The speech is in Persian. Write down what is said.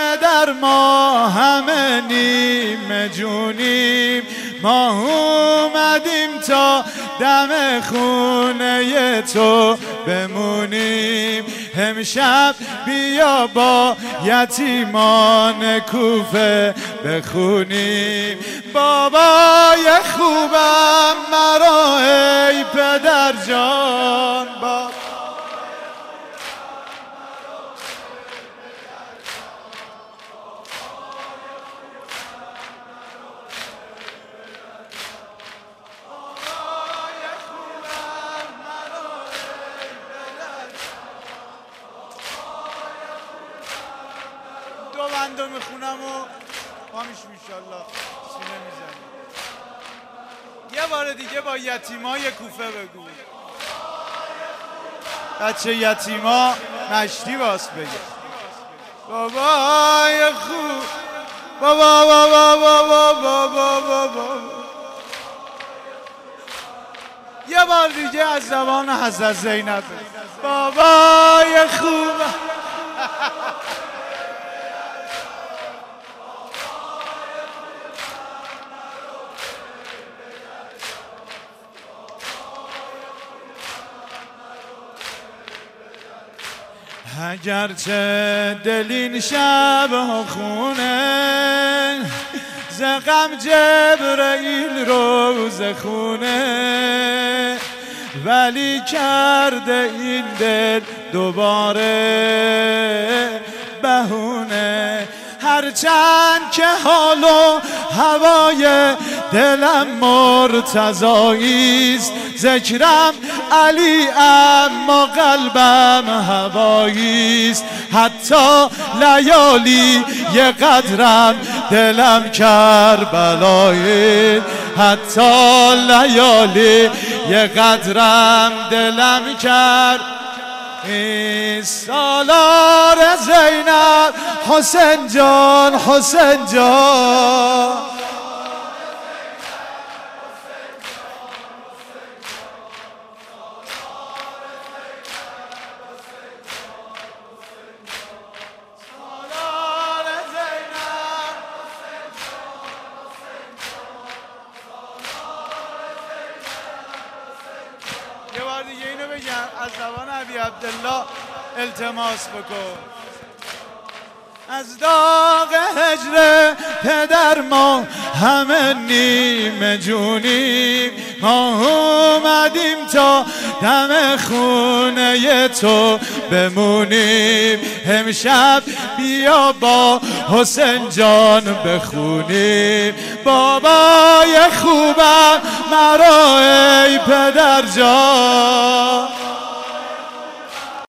پدر ما همه نیمه جونیم، ما اومدیم تا دم خونه تو بمونیم. امشب بیا با یتیمان کوفه بخونیم. بابای خوبم مرا ای پدر جان، دو بندو میخونم و پامیش میشالله سینه میزنیم. یه بار دیگه با یتیمای کوفه بگو. بچه یتیما مشتی باس بگه. بابای خوب، بابا بابا بابا بابا بابا. یه بار دیگه از زبان حضرت زینب بابای خوب. اگرچه دل این شب خونه، ز غم جبرئیل روز خونه، ولی کرده این دل دوباره بهونه. هرچند که حال و هوای دلم مرتضاییست، ذکرم علی اما قلبم هواییست. حتی لیالی یه قدرم دلم کربلایی، حتی لیالی یه قدرم دلم کرد. سالار زینب حسین جان، حسین جان. یه بار دیگه اینو بگم از زبان ابی عبدالله التماس بکن. از داغ هجر پدر ما همه نیمه جونیم، ما اومدیم تا دم خونه تو بمونیم. امشب بیا با حسین جان بخونیم. بابای خوبم مرا ای پدر جان.